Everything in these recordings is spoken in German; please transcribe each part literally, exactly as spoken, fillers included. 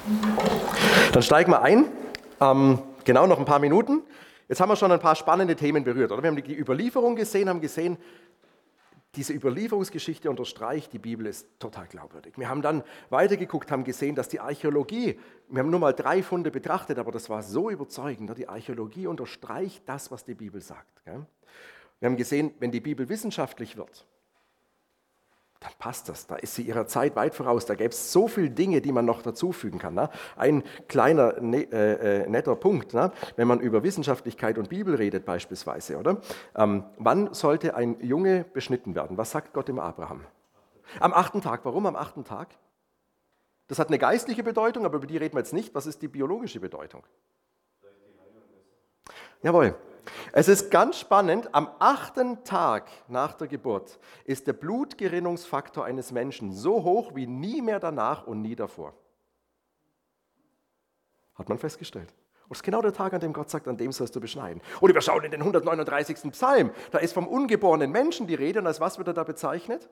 Dann steigen wir ein. Ähm, genau noch ein paar Minuten. Jetzt haben wir schon ein paar spannende Themen berührt, oder? Wir haben die Überlieferung gesehen, haben gesehen, diese Überlieferungsgeschichte unterstreicht, die Bibel ist total glaubwürdig. Wir haben dann weitergeguckt, haben gesehen, dass die Archäologie, wir haben nur mal drei Funde betrachtet, aber das war so überzeugend, die Archäologie unterstreicht das, was die Bibel sagt. Wir haben gesehen, wenn die Bibel wissenschaftlich wird, dann passt das. Da ist sie ihrer Zeit weit voraus. Da gäbe es so viele Dinge, die man noch dazufügen kann. Ne? Ein kleiner, ne, äh, netter Punkt, ne? Wenn man über Wissenschaftlichkeit und Bibel redet beispielsweise. Oder? Ähm, wann sollte ein Junge beschnitten werden? Was sagt Gott dem Abraham? Am achten Tag. Warum am achten Tag? Das hat eine geistliche Bedeutung, aber über die reden wir jetzt nicht. Was ist die biologische Bedeutung? Jawohl. Es ist ganz spannend, am achten Tag nach der Geburt ist der Blutgerinnungsfaktor eines Menschen so hoch wie nie mehr danach und nie davor. Hat man festgestellt. Und das ist genau der Tag, an dem Gott sagt, an dem sollst du beschneiden. Oder wir schauen in den hundertneununddreißigsten Psalm, da ist vom ungeborenen Menschen die Rede und als was wird er da bezeichnet?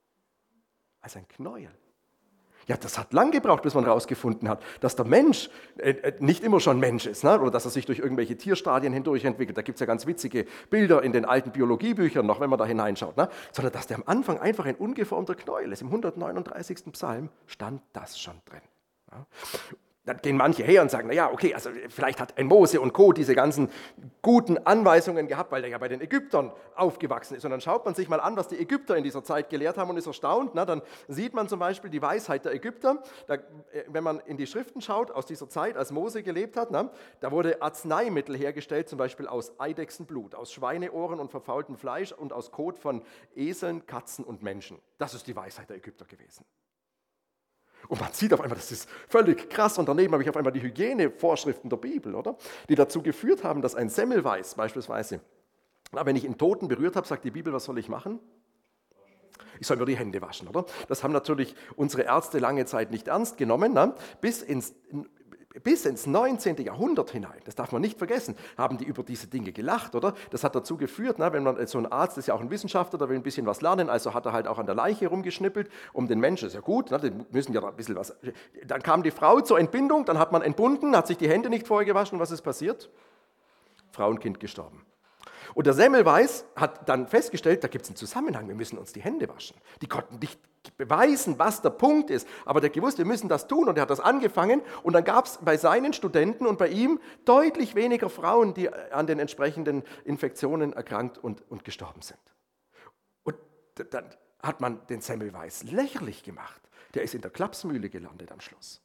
Als ein Knäuel. Ja, das hat lang gebraucht, bis man herausgefunden hat, dass der Mensch äh, nicht immer schon Mensch ist, ne? Oder dass er sich durch irgendwelche Tierstadien hindurch entwickelt. Da gibt es ja ganz witzige Bilder in den alten Biologiebüchern noch, wenn man da hineinschaut. Ne? Sondern dass der am Anfang einfach ein ungeformter Knäuel ist. Im hundertneununddreißigsten Psalm stand das schon drin. Ja? Dann gehen manche her und sagen, naja, okay, also vielleicht hat ein Mose und Co. diese ganzen guten Anweisungen gehabt, weil er ja bei den Ägyptern aufgewachsen ist. Und dann schaut man sich mal an, was die Ägypter in dieser Zeit gelehrt haben und ist erstaunt. Na, dann sieht man zum Beispiel die Weisheit der Ägypter. Da, wenn man in die Schriften schaut, aus dieser Zeit, als Mose gelebt hat, na, da wurde Arzneimittel hergestellt, zum Beispiel aus Eidechsenblut, aus Schweineohren und verfaultem Fleisch und aus Kot von Eseln, Katzen und Menschen. Das ist die Weisheit der Ägypter gewesen. Und man sieht auf einmal, das ist völlig krass. Und daneben habe ich auf einmal die Hygienevorschriften der Bibel, oder? Die dazu geführt haben, dass ein Semmelweis beispielsweise, na, wenn ich einen Toten berührt habe, sagt die Bibel, was soll ich machen? Ich soll mir die Hände waschen, oder? Das haben natürlich unsere Ärzte lange Zeit nicht ernst genommen. Na? Bis ins, bis ins neunzehnten Jahrhundert hinein, das darf man nicht vergessen, haben die über diese Dinge gelacht, oder? Das hat dazu geführt, na, wenn man so ein Arzt ist ja auch ein Wissenschaftler, der will ein bisschen was lernen, also hat er halt auch an der Leiche rumgeschnippelt, um den Menschen, ist ja gut, na, die müssen ja da ein bisschen was. Dann kam die Frau zur Entbindung, dann hat man entbunden, hat sich die Hände nicht vorher gewaschen, was ist passiert? Frau und Kind gestorben. Und der Semmelweis hat dann festgestellt, da gibt es einen Zusammenhang, wir müssen uns die Hände waschen. Die konnten nicht beweisen, was der Punkt ist, aber der gewusst, wir müssen das tun und er hat das angefangen und dann gab es bei seinen Studenten und bei ihm deutlich weniger Frauen, die an den entsprechenden Infektionen erkrankt und, und gestorben sind. Und dann hat man den Semmelweis lächerlich gemacht. Der ist in der Klapsmühle gelandet am Schluss.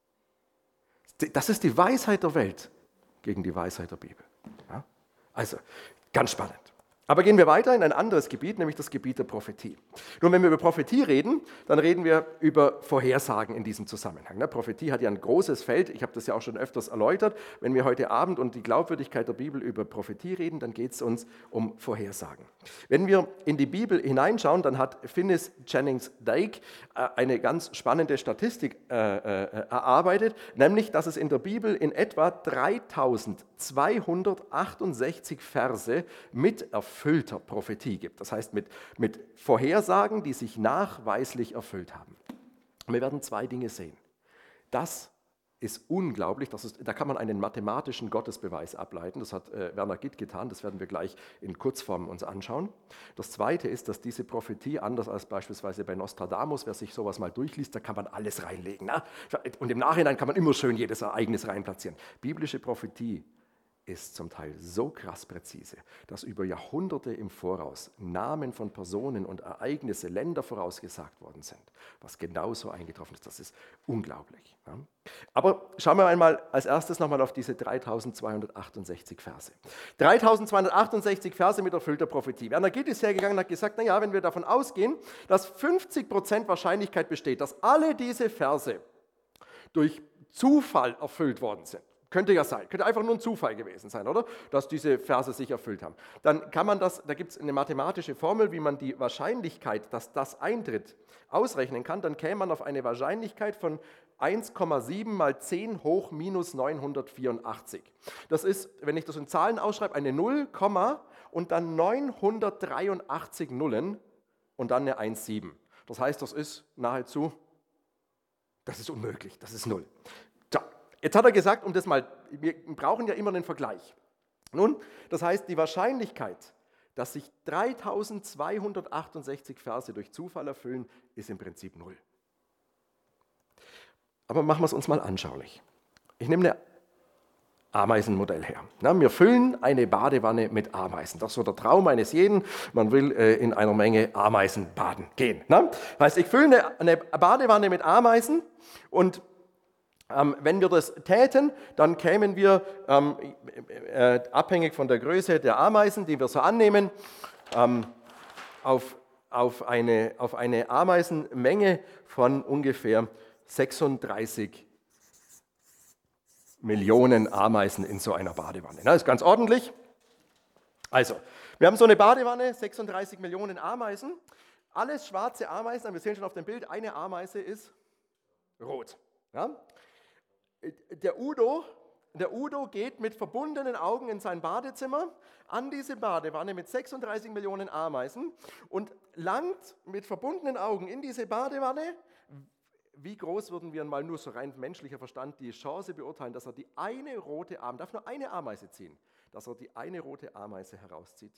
Das ist die Weisheit der Welt gegen die Weisheit der Bibel. Ja? Also, ganz spannend. Aber gehen wir weiter in ein anderes Gebiet, nämlich das Gebiet der Prophetie. Nun, wenn wir über Prophetie reden, dann reden wir über Vorhersagen in diesem Zusammenhang. Prophetie hat ja ein großes Feld, ich habe das ja auch schon öfters erläutert. Wenn wir heute Abend und die Glaubwürdigkeit der Bibel über Prophetie reden, dann geht es uns um Vorhersagen. Wenn wir in die Bibel hineinschauen, dann hat Finis Jennings Dake eine ganz spannende Statistik erarbeitet, nämlich, dass es in der Bibel in etwa dreitausendzweihundertachtundsechzig Verse mit erfüllter Prophetie gibt. Das heißt mit, mit Vorhersagen, die sich nachweislich erfüllt haben. Und wir werden zwei Dinge sehen. Das ist unglaublich, das ist, da kann man einen mathematischen Gottesbeweis ableiten. Das hat äh, Werner Gitt getan, das werden wir gleich in Kurzform uns anschauen. Das Zweite ist, dass diese Prophetie, anders als beispielsweise bei Nostradamus, wer sich sowas mal durchliest, da kann man alles reinlegen. Ne? Und im Nachhinein kann man immer schön jedes Ereignis reinplatzieren. Biblische Prophetie ist zum Teil so krass präzise, dass über Jahrhunderte im Voraus Namen von Personen und Ereignisse, Länder vorausgesagt worden sind, was genauso eingetroffen ist. Das ist unglaublich. Ja. Aber schauen wir einmal als erstes nochmal auf diese dreitausendzweihundertachtundsechzig Verse. dreitausendzweihundertachtundsechzig Verse mit erfüllter Prophetie. Werner Gitt ist hergegangen und hat gesagt, naja, wenn wir davon ausgehen, dass fünfzig Prozent Wahrscheinlichkeit besteht, dass alle diese Verse durch Zufall erfüllt worden sind. Könnte ja sein, könnte einfach nur ein Zufall gewesen sein, oder? Dass diese Verse sich erfüllt haben. Dann kann man das, da gibt es eine mathematische Formel, wie man die Wahrscheinlichkeit, dass das eintritt, ausrechnen kann. Dann käme man auf eine Wahrscheinlichkeit von eins Komma sieben mal zehn hoch minus neunhundertvierundachtzig. Das ist, wenn ich das in Zahlen ausschreibe, eine null, und dann neunhundertdreiundachtzig Nullen und dann eine eins Komma sieben. Das heißt, das ist nahezu, das ist unmöglich, das ist null. Jetzt hat er gesagt, um das mal, wir brauchen ja immer einen Vergleich. Nun, das heißt, die Wahrscheinlichkeit, dass sich dreitausendzweihundertachtundsechzig Verse durch Zufall erfüllen, ist im Prinzip null. Aber machen wir es uns mal anschaulich. Ich nehme ein Ameisenmodell her. Na, wir füllen eine Badewanne mit Ameisen. Das ist so der Traum eines jeden. Man will äh, in einer Menge Ameisen baden gehen. Na? Das heißt, ich fülle eine, eine Badewanne mit Ameisen und ähm, wenn wir das täten, dann kämen wir, ähm, äh, abhängig von der Größe der Ameisen, die wir so annehmen, ähm, auf, auf, eine, auf eine Ameisenmenge von ungefähr sechsunddreißig Millionen Ameisen in so einer Badewanne. Das ist ganz ordentlich. Also, wir haben so eine Badewanne, sechsunddreißig Millionen Ameisen, alles schwarze Ameisen, wir sehen schon auf dem Bild, eine Ameise ist rot. Ja? Der Udo, der Udo geht mit verbundenen Augen in sein Badezimmer an diese Badewanne mit sechsunddreißig Millionen Ameisen und langt mit verbundenen Augen in diese Badewanne. Wie groß würden wir mal nur so rein menschlicher Verstand die Chance beurteilen, dass er die eine rote Ameise, darf nur eine Ameise ziehen, dass er die eine rote Ameise herauszieht?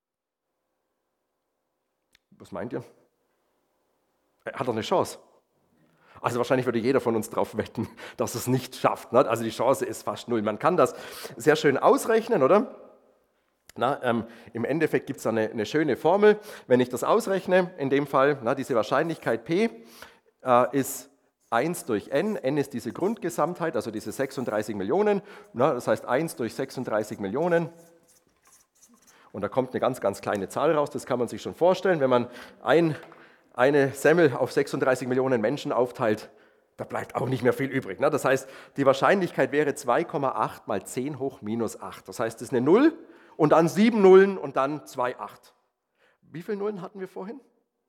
Was meint ihr? Hat er eine Chance? Also wahrscheinlich würde jeder von uns darauf wetten, dass es nicht schafft. Ne? Also die Chance ist fast null. Man kann das sehr schön ausrechnen, oder? Na, ähm, im Endeffekt gibt es da eine, eine schöne Formel. Wenn ich das ausrechne, in dem Fall, na, diese Wahrscheinlichkeit P äh, ist eins durch n. N ist diese Grundgesamtheit, also diese sechsunddreißig Millionen. Na, das heißt eins durch sechsunddreißig Millionen. Und da kommt eine ganz, ganz kleine Zahl raus. Das kann man sich schon vorstellen. Wenn man ein eine Semmel auf sechsunddreißig Millionen Menschen aufteilt, da bleibt auch nicht mehr viel übrig. Ne? Das heißt, die Wahrscheinlichkeit wäre zwei Komma acht mal zehn hoch minus acht. Das heißt, das ist eine null und dann sieben Nullen und dann zwei Komma acht. Wie viele Nullen hatten wir vorhin?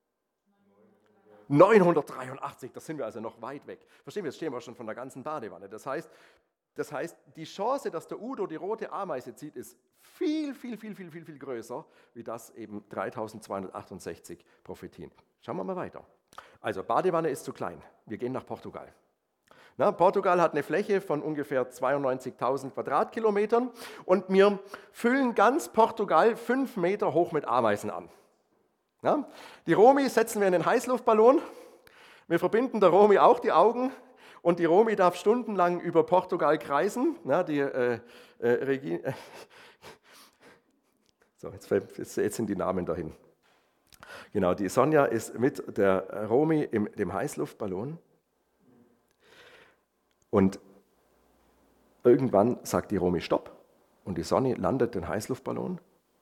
neunhundertdreiundachtzig, das sind wir also noch weit weg. Verstehen wir, jetzt stehen wir schon von der ganzen Badewanne. Das heißt, das heißt, die Chance, dass der Udo die rote Ameise zieht, ist viel, viel, viel, viel, viel, viel größer, wie das eben dreitausendzweihundertachtundsechzig profitieren. Schauen wir mal weiter. Also Badewanne ist zu klein. Wir gehen nach Portugal. Na, Portugal hat eine Fläche von ungefähr zweiundneunzigtausend Quadratkilometern und wir füllen ganz Portugal fünf Meter hoch mit Ameisen an. Na, die Romi setzen wir in den Heißluftballon. Wir verbinden der Romi auch die Augen. Und die Romi darf stundenlang über Portugal kreisen. Na, die, äh, äh, Regi- äh, so, jetzt, jetzt sind die Namen dahin. Genau, die Sonja ist mit der Romi im dem Heißluftballon. Und irgendwann sagt die Romi Stopp. Und die Sonja landet den Heißluftballon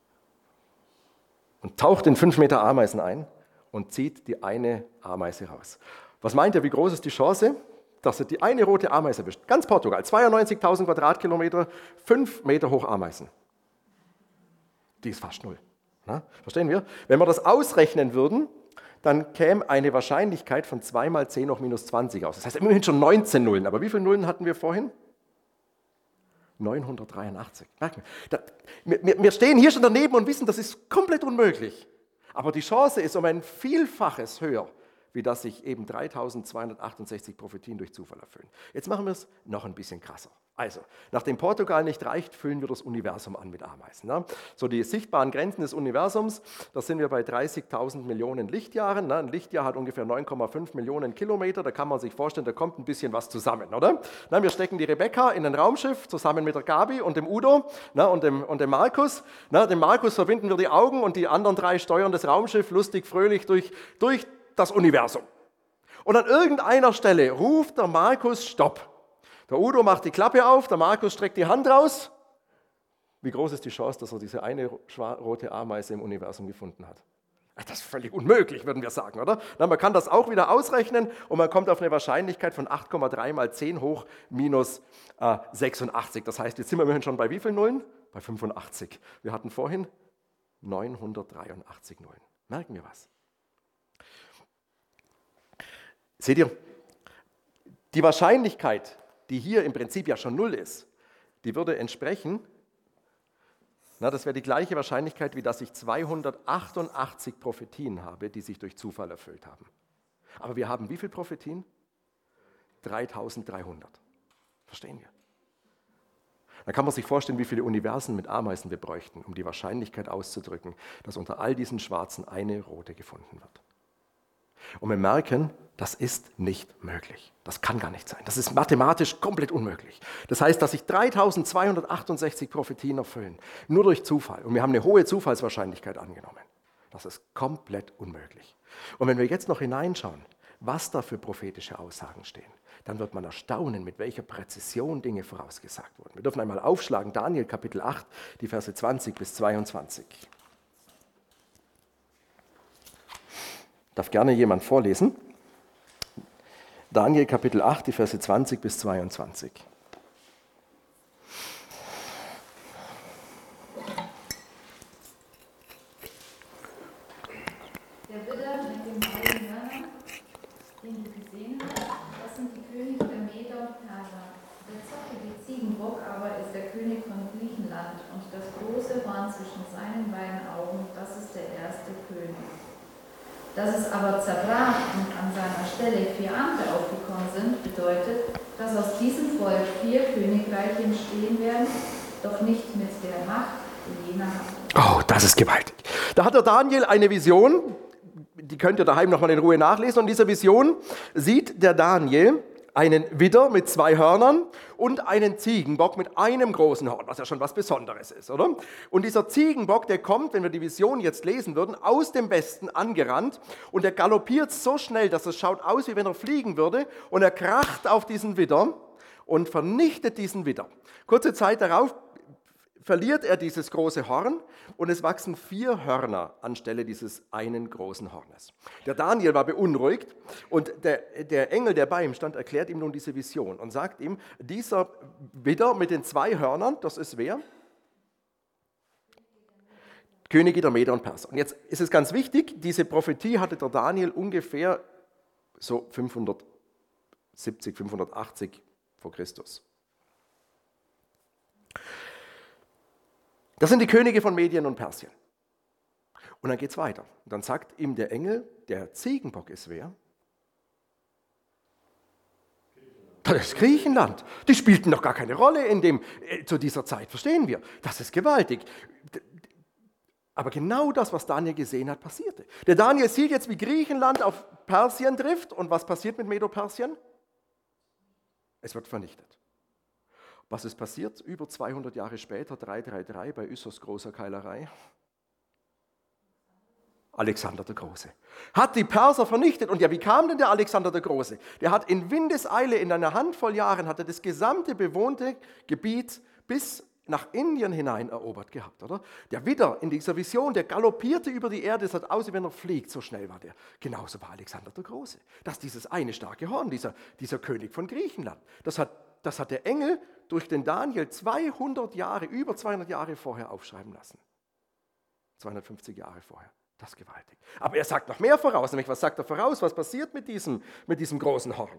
und taucht in fünf Meter Ameisen ein und zieht die eine Ameise raus. Was meint ihr, wie groß ist die Chance, dass er die eine rote Ameise erwischt? Ganz Portugal, zweiundneunzigtausend Quadratkilometer, fünf Meter hoch Ameisen. Die ist fast null. Na, verstehen wir? Wenn wir das ausrechnen würden, dann käme eine Wahrscheinlichkeit von zwei mal zehn hoch minus zwanzig aus. Das heißt immerhin schon neunzehn Nullen. Aber wie viele Nullen hatten wir vorhin? neunhundertdreiundachtzig. Merken wir, wir, wir stehen hier schon daneben und wissen, das ist komplett unmöglich. Aber die Chance ist um ein Vielfaches höher, wie dass sich eben dreitausendzweihundertachtundsechzig Prophetien durch Zufall erfüllen. Jetzt machen wir es noch ein bisschen krasser. Also, nachdem Portugal nicht reicht, füllen wir das Universum an mit Ameisen. Ne? So die sichtbaren Grenzen des Universums, da sind wir bei dreißigtausend Millionen Lichtjahren. Ne? Ein Lichtjahr hat ungefähr neun Komma fünf Millionen Kilometer. Da kann man sich vorstellen, da kommt ein bisschen was zusammen, oder? Ne? Wir stecken die Rebecca in ein Raumschiff zusammen mit der Gabi und dem Udo, ne? und, dem, und dem Markus. Ne? Dem Markus verbinden wir die Augen und die anderen drei steuern das Raumschiff lustig, fröhlich durch, durch das Universum. Und an irgendeiner Stelle ruft der Markus Stopp. Der Udo macht die Klappe auf, der Markus streckt die Hand raus. Wie groß ist die Chance, dass er diese eine rote Ameise im Universum gefunden hat? Das ist völlig unmöglich, würden wir sagen, oder? Na, man kann das auch wieder ausrechnen und man kommt auf eine Wahrscheinlichkeit von acht Komma drei mal zehn hoch minus äh, sechsundachtzig. Das heißt, jetzt sind wir immerhin schon bei wie vielen Nullen? Bei fünfundachtzig. Wir hatten vorhin neunhundertdreiundachtzig Nullen. Merken wir was? Seht ihr, die Wahrscheinlichkeit, die hier im Prinzip ja schon null ist, die würde entsprechen, na, das wäre die gleiche Wahrscheinlichkeit, wie dass ich zweihundertachtundachtzig Prophetien habe, die sich durch Zufall erfüllt haben. Aber wir haben wie viele Prophetien? dreitausenddreihundert. Verstehen wir? Da kann man sich vorstellen, wie viele Universen mit Ameisen wir bräuchten, um die Wahrscheinlichkeit auszudrücken, dass unter all diesen Schwarzen eine rote gefunden wird. Und wir merken, das ist nicht möglich. Das kann gar nicht sein. Das ist mathematisch komplett unmöglich. Das heißt, dass sich dreitausendzweihundertachtundsechzig Prophetien erfüllen, nur durch Zufall. Und wir haben eine hohe Zufallswahrscheinlichkeit angenommen. Das ist komplett unmöglich. Und wenn wir jetzt noch hineinschauen, was da für prophetische Aussagen stehen, dann wird man erstaunen, mit welcher Präzision Dinge vorausgesagt wurden. Wir dürfen einmal aufschlagen, Daniel Kapitel acht, die Verse zwanzig bis zweiundzwanzig. Darf gerne jemand vorlesen? Daniel Kapitel acht, die Verse zwanzig bis zweiundzwanzig. Der Widder mit den beiden Hörnern, den du gesehen hast, das sind die Könige der Meder und Perser. Der zockige Ziegenbock aber ist der König von Griechenland und das große Horn zwischen seinen beiden Augen, das ist der erste König. Dass es aber zerbrach und an seiner Stelle vier andere aufgekommen sind, bedeutet, dass aus diesem Volk vier Königreiche entstehen werden, doch nicht mit der Macht, die jener hat. Oh, das ist gewaltig. Da hat der Daniel eine Vision, die könnt ihr daheim nochmal in Ruhe nachlesen. Und in dieser Vision sieht der Daniel einen Widder mit zwei Hörnern und einen Ziegenbock mit einem großen Horn, was ja schon was Besonderes ist, oder? Und dieser Ziegenbock, der kommt, wenn wir die Vision jetzt lesen würden, aus dem Westen angerannt und er galoppiert so schnell, dass es schaut aus, wie wenn er fliegen würde, und er kracht auf diesen Widder und vernichtet diesen Widder. Kurze Zeit darauf verliert er dieses große Horn und es wachsen vier Hörner anstelle dieses einen großen Hornes. Der Daniel war beunruhigt und der, der Engel, der bei ihm stand, erklärt ihm nun diese Vision und sagt ihm, dieser Widder mit den zwei Hörnern, das ist wer? Könige der Meder und Perser. Und jetzt ist es ganz wichtig, diese Prophetie hatte der Daniel ungefähr so fünfhundertsiebzig, fünfhundertachtzig vor Christus. Das sind die Könige von Medien und Persien. Und dann geht es weiter. Und dann sagt ihm der Engel, der Ziegenbock ist wer? Das ist Griechenland. Die spielten noch gar keine Rolle in dem, äh, zu dieser Zeit, verstehen wir. Das ist gewaltig. Aber genau das, was Daniel gesehen hat, passierte. Der Daniel sieht jetzt, wie Griechenland auf Persien trifft. Und was passiert mit Medo-Persien? Es wird vernichtet. Was ist passiert? Über zweihundert Jahre später, dreihundertdreiunddreißig, bei Issos großer Keilerei? Alexander der Große. Hat die Perser vernichtet. Und ja, wie kam denn der Alexander der Große? Der hat in Windeseile, in einer Handvoll Jahren, hat er das gesamte bewohnte Gebiet bis nach Indien hinein erobert gehabt, oder? Der Widder in dieser Vision, der galoppierte über die Erde, es hat aus, wie wenn er fliegt, so schnell war der. Genauso war Alexander der Große. Das ist dieses eine starke Horn, dieser, dieser König von Griechenland. Das hat, das hat der Engel durch den Daniel zweihundert Jahre, über zweihundert Jahre vorher aufschreiben lassen. zweihundertfünfzig Jahre vorher. Das ist gewaltig. Aber er sagt noch mehr voraus, nämlich was sagt er voraus? Was passiert mit diesem, mit diesem großen Horn?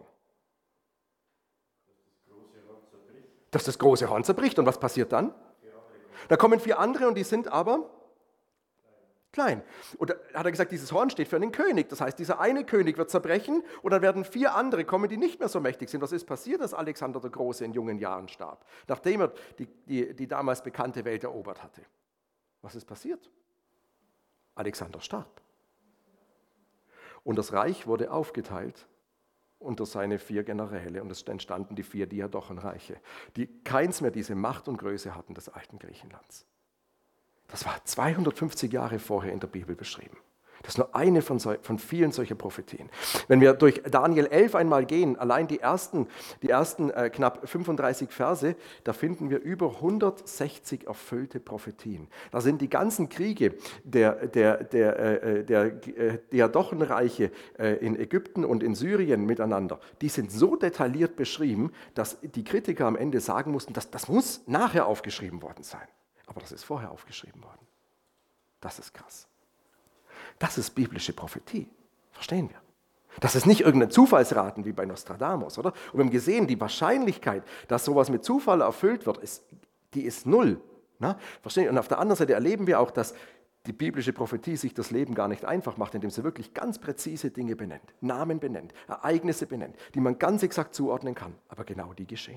Dass das große Horn zerbricht. Und was passiert dann? Da kommen vier andere und die sind aber klein. Und da hat er gesagt, dieses Horn steht für einen König. Das heißt, dieser eine König wird zerbrechen und dann werden vier andere kommen, die nicht mehr so mächtig sind. Was ist passiert, dass Alexander der Große in jungen Jahren starb, nachdem er die, die, die damals bekannte Welt erobert hatte? Was ist passiert? Alexander starb. Und das Reich wurde aufgeteilt unter seine vier Generäle und es entstanden die vier Diadochenreiche, die keins mehr diese Macht und Größe hatten des alten Griechenlands. Das war zweihundertfünfzig Jahre vorher in der Bibel beschrieben. Das ist nur eine von, so, von vielen solcher Prophetien. Wenn wir durch Daniel elf einmal gehen, allein die ersten, die ersten äh, knapp fünfunddreißig Verse, da finden wir über hundertsechzig erfüllte Prophetien. Da sind die ganzen Kriege der, der, der, äh, der äh, Diadochenreiche äh, in Ägypten und in Syrien miteinander, die sind so detailliert beschrieben, dass die Kritiker am Ende sagen mussten, dass, das muss nachher aufgeschrieben worden sein. Aber das ist vorher aufgeschrieben worden. Das ist krass. Das ist biblische Prophetie. Verstehen wir? Das ist nicht irgendein Zufallsraten wie bei Nostradamus, oder? Und wir haben gesehen, die Wahrscheinlichkeit, dass sowas mit Zufall erfüllt wird, ist, die ist null. Na? Verstehen wir? Und auf der anderen Seite erleben wir auch, dass die biblische Prophetie sich das Leben gar nicht einfach macht, indem sie wirklich ganz präzise Dinge benennt, Namen benennt, Ereignisse benennt, die man ganz exakt zuordnen kann. Aber genau die geschehen.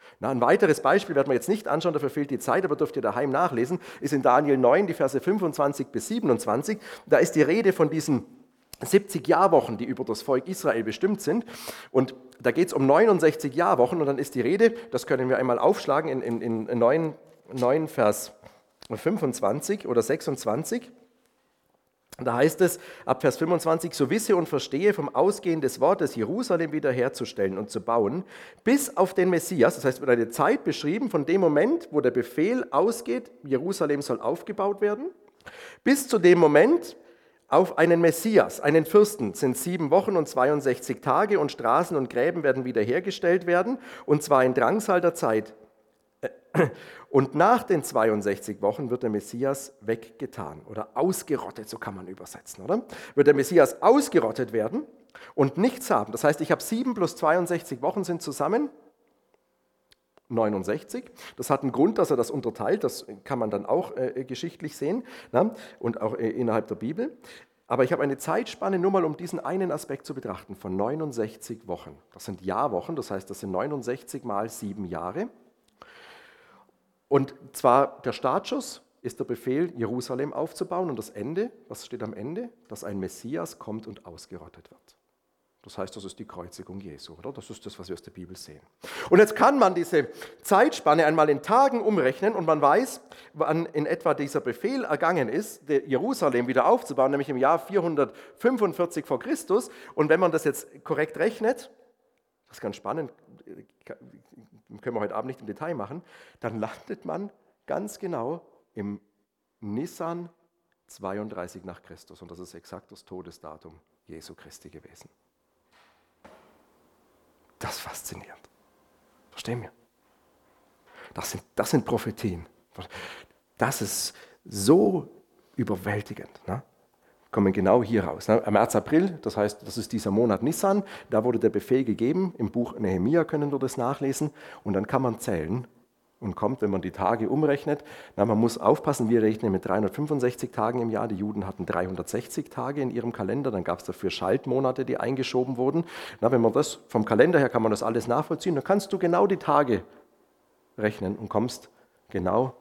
Na, ein weiteres Beispiel werden wir jetzt nicht anschauen, dafür fehlt die Zeit, aber dürft ihr daheim nachlesen, ist in Daniel neun, die Verse fünfundzwanzig bis siebenundzwanzig. Da ist die Rede von diesen siebzig Jahrwochen, die über das Volk Israel bestimmt sind. Und da geht es um neunundsechzig Jahrwochen und dann ist die Rede, das können wir einmal aufschlagen in, in, in neun, neun Vers fünfundzwanzig oder sechsundzwanzig. Da heißt es ab Vers fünfundzwanzig, so wisse und verstehe vom Ausgehen des Wortes, Jerusalem wiederherzustellen und zu bauen, bis auf den Messias, das heißt, wird eine Zeit beschrieben von dem Moment, wo der Befehl ausgeht, Jerusalem soll aufgebaut werden, bis zu dem Moment auf einen Messias, einen Fürsten, sind sieben Wochen und zweiundsechzig Tage und Straßen und Gräben werden wiederhergestellt werden, und zwar in Drangsal der Zeit. Und nach den zweiundsechzig Wochen wird der Messias weggetan oder ausgerottet, so kann man übersetzen, oder? Wird der Messias ausgerottet werden und nichts haben. Das heißt, ich habe sieben plus zweiundsechzig Wochen sind zusammen neunundsechzig. Das hat einen Grund, dass er das unterteilt, das kann man dann auch äh, geschichtlich sehen, na? Und auch äh, innerhalb der Bibel. Aber ich habe eine Zeitspanne, nur mal um diesen einen Aspekt zu betrachten, von neunundsechzig Wochen. Das sind Jahrwochen, das heißt, das sind neunundsechzig mal sieben Jahre. Und zwar der Startschuss ist der Befehl, Jerusalem aufzubauen, und das Ende, was steht am Ende? Dass ein Messias kommt und ausgerottet wird. Das heißt, das ist die Kreuzigung Jesu, oder? Das ist das, was wir aus der Bibel sehen. Und jetzt kann man diese Zeitspanne einmal in Tagen umrechnen und man weiß, wann in etwa dieser Befehl ergangen ist, Jerusalem wieder aufzubauen, nämlich im Jahr vierhundertfünfundvierzig vor Christus. Und wenn man das jetzt korrekt rechnet, das ist ganz spannend, können wir heute Abend nicht im Detail machen, dann landet man ganz genau im Nisan zweiunddreißig nach Christus. Und das ist exakt das Todesdatum Jesu Christi gewesen. Das ist faszinierend. Verstehen wir? Das sind, das sind Prophetien. Das ist so überwältigend. Ne? Kommen genau hier raus. Ne? März, April, das heißt, das ist dieser Monat Nisan, da wurde der Befehl gegeben, im Buch Nehemia können wir das nachlesen, und dann kann man zählen und kommt, wenn man die Tage umrechnet, na, man muss aufpassen, wir rechnen mit dreihundertfünfundsechzig Tagen im Jahr, die Juden hatten dreihundertsechzig Tage in ihrem Kalender, dann gab es dafür Schaltmonate, die eingeschoben wurden. Na, wenn man das vom Kalender her, kann man das alles nachvollziehen, dann kannst du genau die Tage rechnen und kommst genau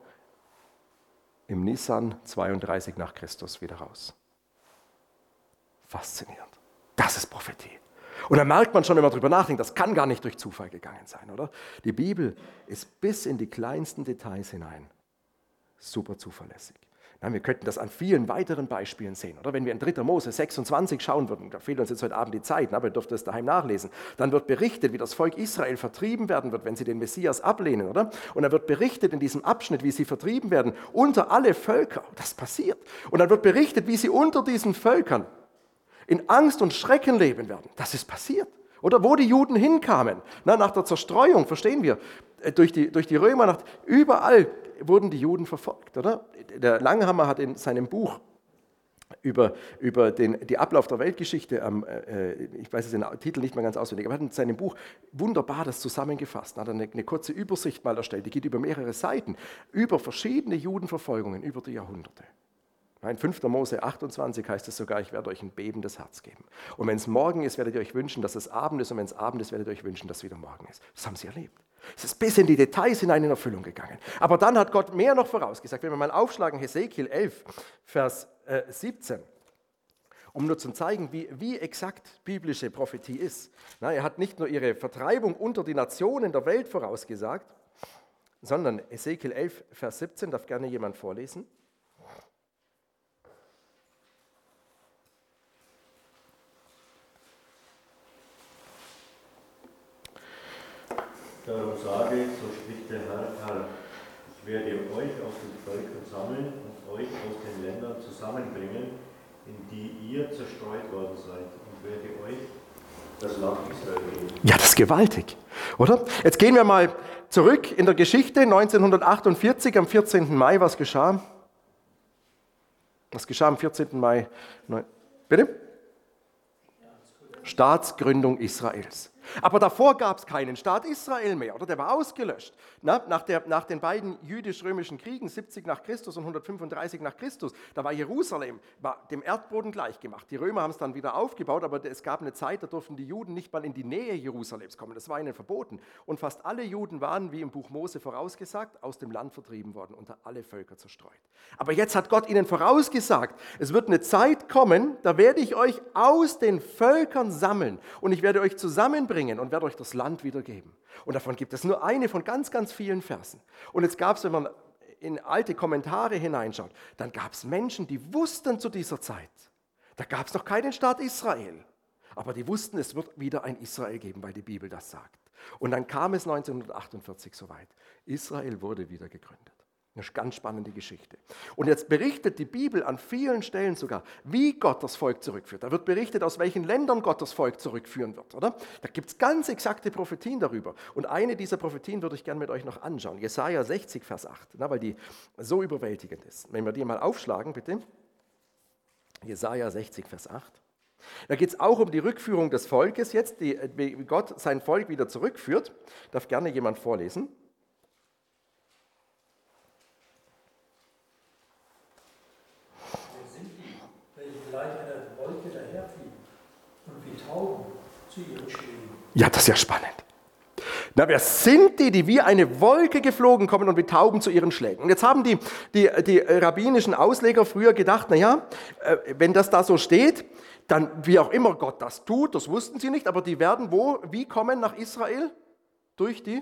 im Nisan zweiunddreißig nach Christus wieder raus. Faszinierend. Das ist Prophetie. Und da merkt man schon, wenn man darüber nachdenkt, das kann gar nicht durch Zufall gegangen sein, oder? Die Bibel ist bis in die kleinsten Details hinein super zuverlässig. Ja, wir könnten das an vielen weiteren Beispielen sehen, oder? Wenn wir in dritter Mose sechsundzwanzig schauen würden, da fehlt uns jetzt heute Abend die Zeit, aber ihr dürft das daheim nachlesen, dann wird berichtet, wie das Volk Israel vertrieben werden wird, wenn sie den Messias ablehnen, oder? Und dann wird berichtet in diesem Abschnitt, wie sie vertrieben werden unter alle Völker. Das passiert. Und dann wird berichtet, wie sie unter diesen Völkern in Angst und Schrecken leben werden. Das ist passiert. Oder wo die Juden hinkamen, na, nach der Zerstreuung, verstehen wir, durch die, durch die Römer, nach, überall wurden die Juden verfolgt. Oder? Der Langhammer hat in seinem Buch über, über den die Ablauf der Weltgeschichte, ähm, äh, ich weiß jetzt den Titel nicht mehr ganz auswendig, aber er hat in seinem Buch wunderbar das zusammengefasst. Er hat eine, eine kurze Übersicht mal erstellt, die geht über mehrere Seiten, über verschiedene Judenverfolgungen über die Jahrhunderte. In fünfter Mose achtundzwanzig heißt es sogar, ich werde euch ein bebendes Herz geben. Und wenn es morgen ist, werdet ihr euch wünschen, dass es Abend ist. Und wenn es Abend ist, werdet ihr euch wünschen, dass es wieder morgen ist. Das haben sie erlebt. Es ist bis in die Details hinein in Erfüllung gegangen. Aber dann hat Gott mehr noch vorausgesagt. Wenn wir mal aufschlagen, Hesekiel elf, Vers äh, siebzehn, um nur zu zeigen, wie, wie exakt biblische Prophetie ist. Na, er hat nicht nur ihre Vertreibung unter die Nationen der Welt vorausgesagt, sondern Hesekiel elf, Vers siebzehn, darf gerne jemand vorlesen. Darum sage, so spricht der Herr, Herr, ich werde euch aus den Völkern sammeln und euch aus den Ländern zusammenbringen, in die ihr zerstreut worden seid, und werde euch das Land Israel geben. Ja, das ist gewaltig, oder? Jetzt gehen wir mal zurück in der Geschichte, neunzehnhundertachtundvierzig, am vierzehnten Mai, was geschah? Was geschah am vierzehnten Mai? Bitte? Staatsgründung Israels. Aber davor gab es keinen Staat Israel mehr, oder? Der war ausgelöscht. Na, nach, der, nach den beiden jüdisch-römischen Kriegen, siebzig nach Christus und hundertfünfunddreißig nach Christus, da war Jerusalem war dem Erdboden gleichgemacht. Die Römer haben es dann wieder aufgebaut, aber es gab eine Zeit, da durften die Juden nicht mal in die Nähe Jerusalems kommen. Das war ihnen verboten. Und fast alle Juden waren, wie im Buch Mose vorausgesagt, aus dem Land vertrieben worden, unter alle Völker zerstreut. Aber jetzt hat Gott ihnen vorausgesagt, es wird eine Zeit kommen, da werde ich euch aus den Völkern sammeln und ich werde euch zusammenbringen und werde euch das Land wiedergeben. Und davon gibt es nur eine von ganz, ganz vielen Versen. Und jetzt gab es, wenn man in alte Kommentare hineinschaut, dann gab es Menschen, die wussten zu dieser Zeit, da gab es noch keinen Staat Israel, aber die wussten, es wird wieder ein Israel geben, weil die Bibel das sagt. Und dann kam es neunzehnhundertachtundvierzig soweit. Israel wurde wieder gegründet. Eine ganz spannende Geschichte. Und jetzt berichtet die Bibel an vielen Stellen sogar, wie Gott das Volk zurückführt. Da wird berichtet, aus welchen Ländern Gott das Volk zurückführen wird, oder? Da gibt es ganz exakte Prophetien darüber. Und eine dieser Prophetien würde ich gerne mit euch noch anschauen. Jesaja sechzig, Vers acht, na, weil die so überwältigend ist. Wenn wir die mal aufschlagen, bitte. Jesaja sechzig, Vers acht. Da geht es auch um die Rückführung des Volkes jetzt, die, wie Gott sein Volk wieder zurückführt. Darf gerne jemand vorlesen. Zu ihren Schlägen. Ja, das ist ja spannend. Na, wer sind die, die wie eine Wolke geflogen kommen und wie Tauben zu ihren Schlägen? Und jetzt haben die, die, die rabbinischen Ausleger früher gedacht, naja, wenn das da so steht, dann wie auch immer Gott das tut, das wussten sie nicht, aber die werden wo, wie kommen nach Israel? Durch die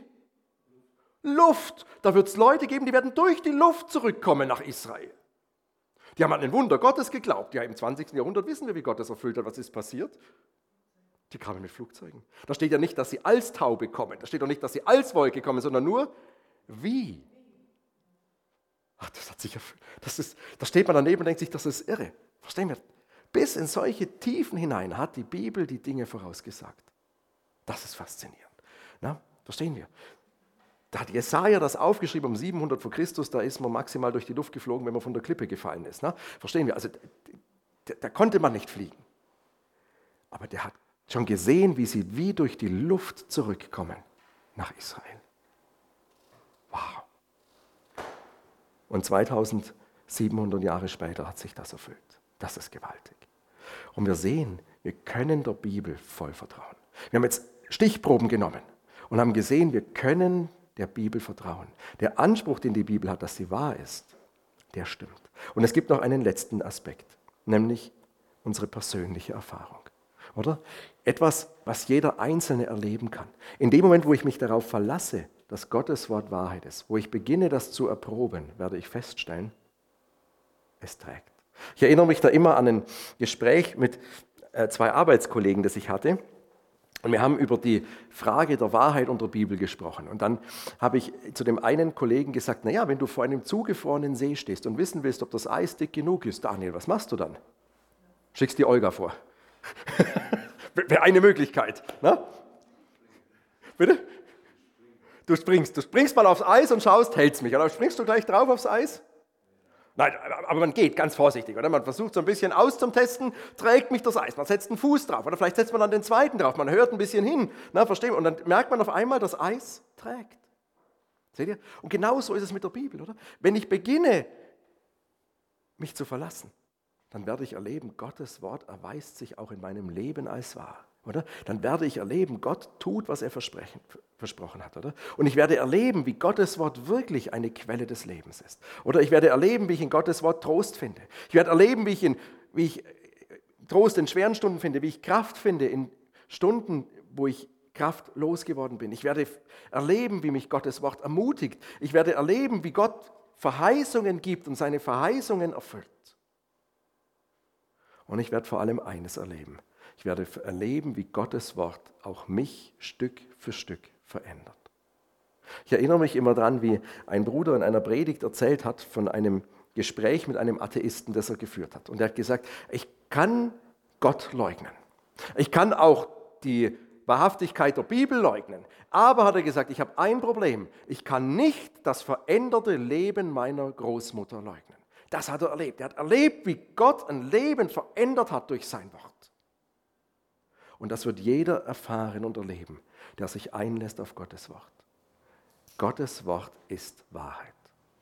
Luft. Da wird es Leute geben, die werden durch die Luft zurückkommen nach Israel. Die haben an ein Wunder Gottes geglaubt. Ja, im zwanzigsten Jahrhundert wissen wir, wie Gott das erfüllt hat. Was ist passiert? Die kamen mit Flugzeugen. Da steht ja nicht, dass sie als Taube kommen. Da steht auch nicht, dass sie als Wolke kommen, sondern nur wie. Ach, das hat sich erfüllt. Das ist, da steht man daneben und denkt sich, das ist irre. Verstehen wir? Bis in solche Tiefen hinein hat die Bibel die Dinge vorausgesagt. Das ist faszinierend. Na, verstehen wir? Da hat Jesaja das aufgeschrieben um siebenhundert vor Christus, da ist man maximal durch die Luft geflogen, wenn man von der Klippe gefallen ist. Na? Verstehen wir? Also da, da konnte man nicht fliegen. Aber der hat schon gesehen, wie sie wie durch die Luft zurückkommen nach Israel. Wow. Und zweitausendsiebenhundert Jahre später hat sich das erfüllt. Das ist gewaltig. Und wir sehen, wir können der Bibel voll vertrauen. Wir haben jetzt Stichproben genommen und haben gesehen, wir können der Bibel vertrauen. Der Anspruch, den die Bibel hat, dass sie wahr ist, der stimmt. Und es gibt noch einen letzten Aspekt, nämlich unsere persönliche Erfahrung. Oder? Etwas, was jeder Einzelne erleben kann. In dem Moment, wo ich mich darauf verlasse, dass Gottes Wort Wahrheit ist, wo ich beginne, das zu erproben, werde ich feststellen, es trägt. Ich erinnere mich da immer an ein Gespräch mit zwei Arbeitskollegen, das ich hatte. Und wir haben über die Frage der Wahrheit und der Bibel gesprochen. Und dann habe ich zu dem einen Kollegen gesagt, naja, wenn du vor einem zugefrorenen See stehst und wissen willst, ob das Eis dick genug ist, Daniel, was machst du dann? Schickst die Olga vor. Wäre eine Möglichkeit. Ne? Bitte? Du springst, du springst mal aufs Eis und schaust, hält's mich. Oder springst du gleich drauf aufs Eis? Nein, aber man geht ganz vorsichtig, oder? Man versucht so ein bisschen auszutesten, trägt mich das Eis. Man setzt einen Fuß drauf oder vielleicht setzt man dann den zweiten drauf. Man hört ein bisschen hin, na, verstehen? Und dann merkt man auf einmal, das Eis trägt. Seht ihr? Und genauso ist es mit der Bibel, oder? Wenn ich beginne, mich zu verlassen, dann werde ich erleben, Gottes Wort erweist sich auch in meinem Leben als wahr. Oder? Dann werde ich erleben, Gott tut, was er versprochen hat. Oder? Und ich werde erleben, wie Gottes Wort wirklich eine Quelle des Lebens ist. Oder ich werde erleben, wie ich in Gottes Wort Trost finde. Ich werde erleben, wie ich, in, wie ich Trost in schweren Stunden finde, wie ich Kraft finde in Stunden, wo ich kraftlos geworden bin. Ich werde erleben, wie mich Gottes Wort ermutigt. Ich werde erleben, wie Gott Verheißungen gibt und seine Verheißungen erfüllt. Und ich werde vor allem eines erleben. Ich werde erleben, wie Gottes Wort auch mich Stück für Stück verändert. Ich erinnere mich immer daran, wie ein Bruder in einer Predigt erzählt hat von einem Gespräch mit einem Atheisten, das er geführt hat. Und er hat gesagt, ich kann Gott leugnen. Ich kann auch die Wahrhaftigkeit der Bibel leugnen. Aber, hat er gesagt, ich habe ein Problem. Ich kann nicht das veränderte Leben meiner Großmutter leugnen. Das hat er erlebt. Er hat erlebt, wie Gott ein Leben verändert hat durch sein Wort. Und das wird jeder erfahren und erleben, der sich einlässt auf Gottes Wort. Gottes Wort ist Wahrheit.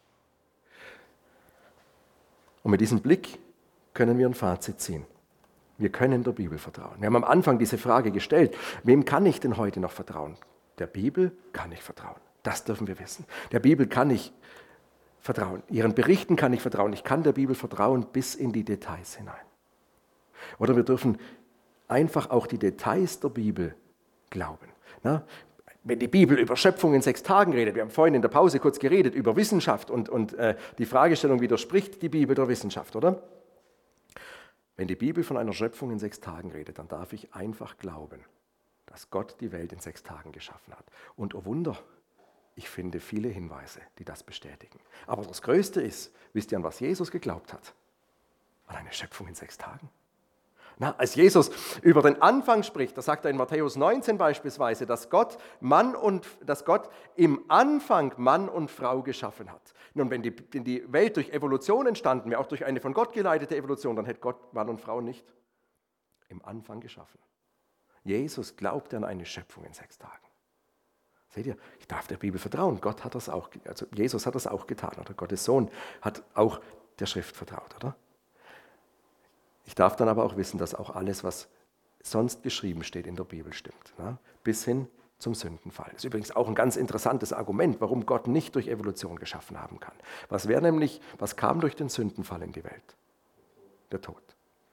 Und mit diesem Blick können wir ein Fazit ziehen. Wir können der Bibel vertrauen. Wir haben am Anfang diese Frage gestellt, wem kann ich denn heute noch vertrauen? Der Bibel kann ich vertrauen. Das dürfen wir wissen. Der Bibel kann ich vertrauen. Ihren Berichten kann ich vertrauen. Ich kann der Bibel vertrauen bis in die Details hinein. Oder wir dürfen einfach auch die Details der Bibel glauben. Na, wenn die Bibel über Schöpfung in sechs Tagen redet, wir haben vorhin in der Pause kurz geredet über Wissenschaft und, und äh, die Fragestellung, widerspricht die Bibel der Wissenschaft, oder? Wenn die Bibel von einer Schöpfung in sechs Tagen redet, dann darf ich einfach glauben, dass Gott die Welt in sechs Tagen geschaffen hat. Und oh Wunder, ich finde viele Hinweise, die das bestätigen. Aber das Größte ist, wisst ihr, an was Jesus geglaubt hat? An eine Schöpfung in sechs Tagen. Na, als Jesus über den Anfang spricht, da sagt er in Matthäus neunzehn beispielsweise, dass Gott, Mann und, dass Gott im Anfang Mann und Frau geschaffen hat. Nun, wenn die, wenn die Welt durch Evolution entstanden wäre, auch durch eine von Gott geleitete Evolution, dann hätte Gott Mann und Frau nicht im Anfang geschaffen. Jesus glaubte an eine Schöpfung in sechs Tagen. Seht ihr, ich darf der Bibel vertrauen. Gott hat das auch, also Jesus hat das auch getan, oder Gottes Sohn hat auch der Schrift vertraut, oder? Ich darf dann aber auch wissen, dass auch alles, was sonst geschrieben steht in der Bibel, stimmt. Ne? Bis hin zum Sündenfall. Das ist übrigens auch ein ganz interessantes Argument, warum Gott nicht durch Evolution geschaffen haben kann. Was wäre nämlich, was kam durch den Sündenfall in die Welt? Der Tod.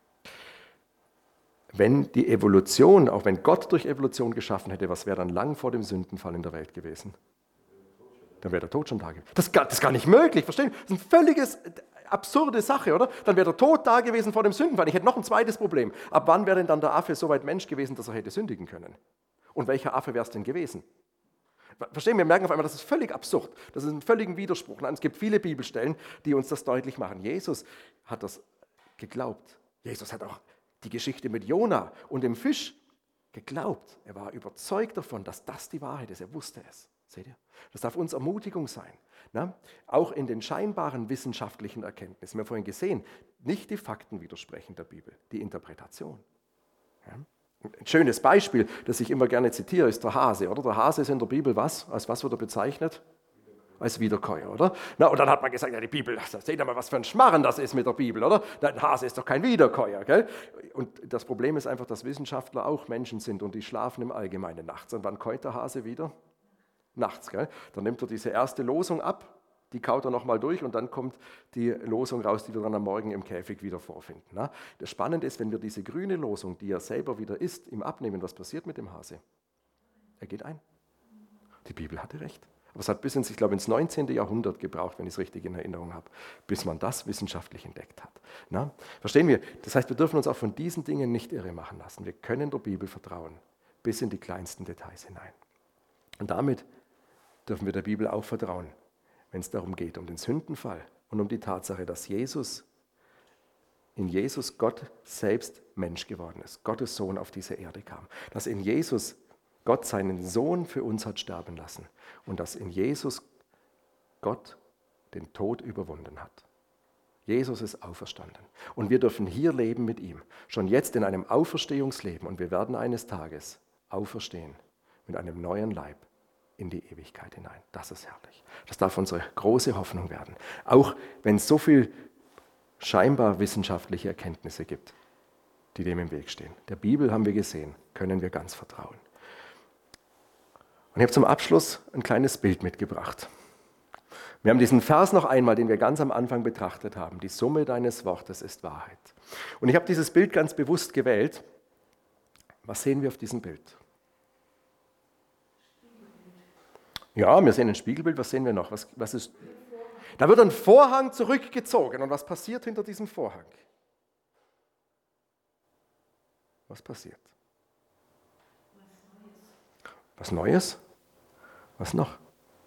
Wenn die Evolution, auch wenn Gott durch Evolution geschaffen hätte, was wäre dann lang vor dem Sündenfall in der Welt gewesen? Dann wäre der Tod schon da gewesen. Das, das ist gar nicht möglich, verstehen? Das ist ein völliges absurde Sache, oder? Dann wäre der Tod da gewesen vor dem Sündenfall. Ich hätte noch ein zweites Problem. Ab wann wäre denn dann der Affe so weit Mensch gewesen, dass er hätte sündigen können? Und welcher Affe wäre es denn gewesen? Verstehen wir, merken auf einmal, das ist völlig absurd. Das ist ein völliger Widerspruch. Nein, es gibt viele Bibelstellen, die uns das deutlich machen. Jesus hat das geglaubt. Jesus hat auch die Geschichte mit Jona und dem Fisch geglaubt. Er war überzeugt davon, dass das die Wahrheit ist. Er wusste es. Seht ihr? Das darf uns Ermutigung sein. Na? Auch in den scheinbaren wissenschaftlichen Erkenntnissen. Wir haben vorhin gesehen, nicht die Fakten widersprechen der Bibel, die Interpretation. Ja? Ein schönes Beispiel, das ich immer gerne zitiere, ist der Hase. Oder? Der Hase ist in der Bibel was? Als was wird er bezeichnet? Als Wiederkäuer, oder? Na, und dann hat man gesagt, ja, die Bibel, seht ihr mal, was für ein Schmarren das ist mit der Bibel, oder? Ein Hase ist doch kein Wiederkäuer, gell? Und das Problem ist einfach, dass Wissenschaftler auch Menschen sind und die schlafen im Allgemeinen nachts. Und wann käut der Hase wieder? Nachts, gell? Dann nimmt er diese erste Losung ab, die kaut er nochmal durch und dann kommt die Losung raus, die wir dann am Morgen im Käfig wieder vorfinden. Na? Das Spannende ist, wenn wir diese grüne Losung, die er selber wieder isst, ihm abnehmen, was passiert mit dem Hase? Er geht ein. Die Bibel hatte recht. Aber es hat bis ins, ich glaube, ins neunzehnten Jahrhundert gebraucht, wenn ich es richtig in Erinnerung habe, bis man das wissenschaftlich entdeckt hat. Na? Verstehen wir? Das heißt, wir dürfen uns auch von diesen Dingen nicht irre machen lassen. Wir können der Bibel vertrauen, bis in die kleinsten Details hinein. Und damit dürfen wir der Bibel auch vertrauen, wenn es darum geht, um den Sündenfall und um die Tatsache, dass Jesus, in Jesus Gott selbst Mensch geworden ist, Gottes Sohn auf diese Erde kam, dass in Jesus Gott seinen Sohn für uns hat sterben lassen und dass in Jesus Gott den Tod überwunden hat. Jesus ist auferstanden und wir dürfen hier leben mit ihm, schon jetzt in einem Auferstehungsleben und wir werden eines Tages auferstehen mit einem neuen Leib in die Ewigkeit hinein. Das ist herrlich. Das darf unsere große Hoffnung werden. Auch wenn es so viel scheinbar wissenschaftliche Erkenntnisse gibt, die dem im Weg stehen. Der Bibel, haben wir gesehen, können wir ganz vertrauen. Und ich habe zum Abschluss ein kleines Bild mitgebracht. Wir haben diesen Vers noch einmal, den wir ganz am Anfang betrachtet haben. Die Summe deines Wortes ist Wahrheit. Und ich habe dieses Bild ganz bewusst gewählt. Was sehen wir auf diesem Bild? Ja, wir sehen ein Spiegelbild. Was sehen wir noch? Was, was ist? Da wird ein Vorhang zurückgezogen. Und was passiert hinter diesem Vorhang? Was passiert? Was Neues? Was noch?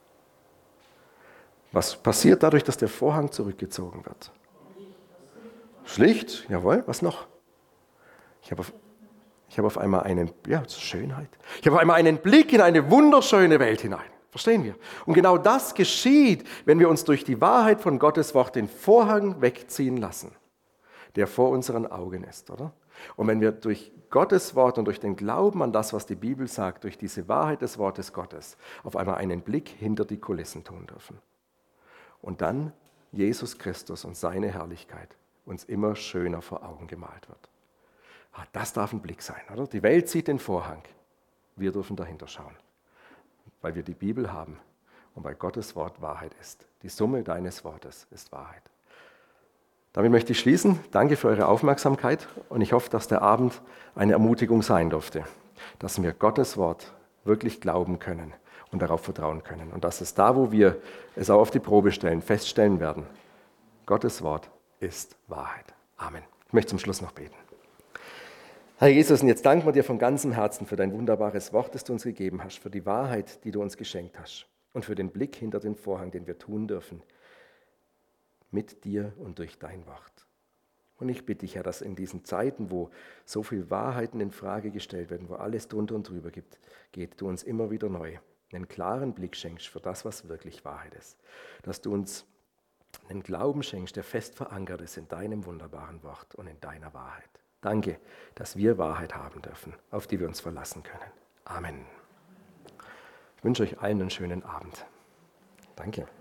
Was passiert dadurch, dass der Vorhang zurückgezogen wird? Schlicht, jawohl. Was noch? Ich habe auf, ich habe auf einmal einen, ja, Schönheit. Ich habe auf einmal einen Blick in eine wunderschöne Welt hinein. Verstehen wir? Und genau das geschieht, wenn wir uns durch die Wahrheit von Gottes Wort den Vorhang wegziehen lassen. der vor unseren Augen ist, oder? Und wenn wir durch Gottes Wort und durch den Glauben an das, was die Bibel sagt, durch diese Wahrheit des Wortes Gottes, auf einmal einen Blick hinter die Kulissen tun dürfen. Und dann Jesus Christus und seine Herrlichkeit uns immer schöner vor Augen gemalt wird. Das darf ein Blick sein, oder? Die Welt sieht den Vorhang. Wir dürfen dahinter schauen, weil wir die Bibel haben und weil Gottes Wort Wahrheit ist. Die Summe deines Wortes ist Wahrheit. Damit möchte ich schließen. Danke für eure Aufmerksamkeit und ich hoffe, dass der Abend eine Ermutigung sein durfte, dass wir Gottes Wort wirklich glauben können und darauf vertrauen können und dass es da, wo wir es auch auf die Probe stellen, feststellen werden, Gottes Wort ist Wahrheit. Amen. Ich möchte zum Schluss noch beten. Herr Jesus, und jetzt danken wir dir von ganzem Herzen für dein wunderbares Wort, das du uns gegeben hast, für die Wahrheit, die du uns geschenkt hast und für den Blick hinter den Vorhang, den wir tun dürfen, mit dir und durch dein Wort. Und ich bitte dich, Herr, dass in diesen Zeiten, wo so viele Wahrheiten in Frage gestellt werden, wo alles drunter und drüber gibt, geht, du uns immer wieder neu einen klaren Blick schenkst für das, was wirklich Wahrheit ist. Dass du uns einen Glauben schenkst, der fest verankert ist in deinem wunderbaren Wort und in deiner Wahrheit. Danke, dass wir Wahrheit haben dürfen, auf die wir uns verlassen können. Amen. Ich wünsche euch allen einen schönen Abend. Danke.